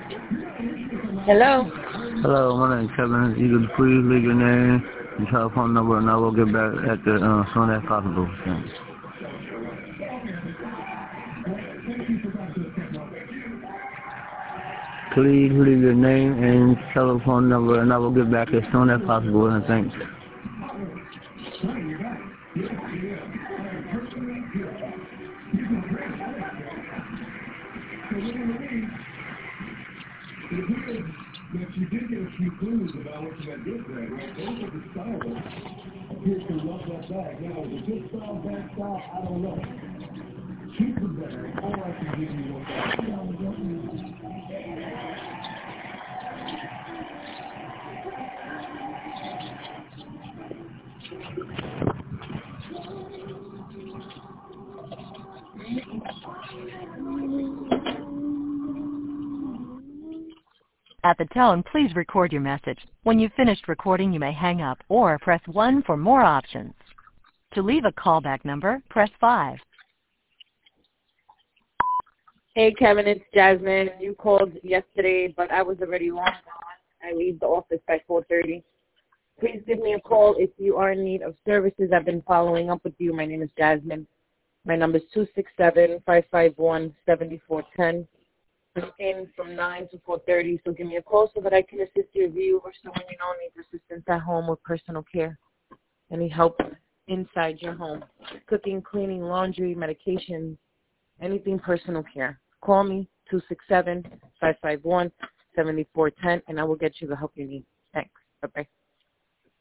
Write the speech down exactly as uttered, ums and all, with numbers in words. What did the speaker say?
Hello? Hello, my name is Kevin. You can please leave your name and telephone number, and I will get back at the uh, soon as possible. Thanks. Please leave your name and telephone number, and I will get back as soon as possible. And thanks. But you did get a few clues about what you got good there, right? Those are the styles. Appears to love that bag. Now, is it good style, bad style? I don't know. Keep the bag, or I can give you one back. At the tone, please record your message. When you've finished recording, you may hang up or press one for more options. To leave a callback number, press five. Hey, Kevin, it's Jasmine. You called yesterday, but I was already long gone. I leave the office by four thirty. Please give me a call if you are in need of services. I've been following up with you. My name is Jasmine. My number is two six seven, five five one, seven four one zero. I'm in from nine to four thirty, so give me a call so that I can assist you if you or someone you know needs assistance at home with personal care. Any help inside your home, cooking, cleaning, laundry, medications, anything personal care. Call me, two six seven, five five one, seven four one zero, and I will get you the help you need. Thanks. Bye-bye.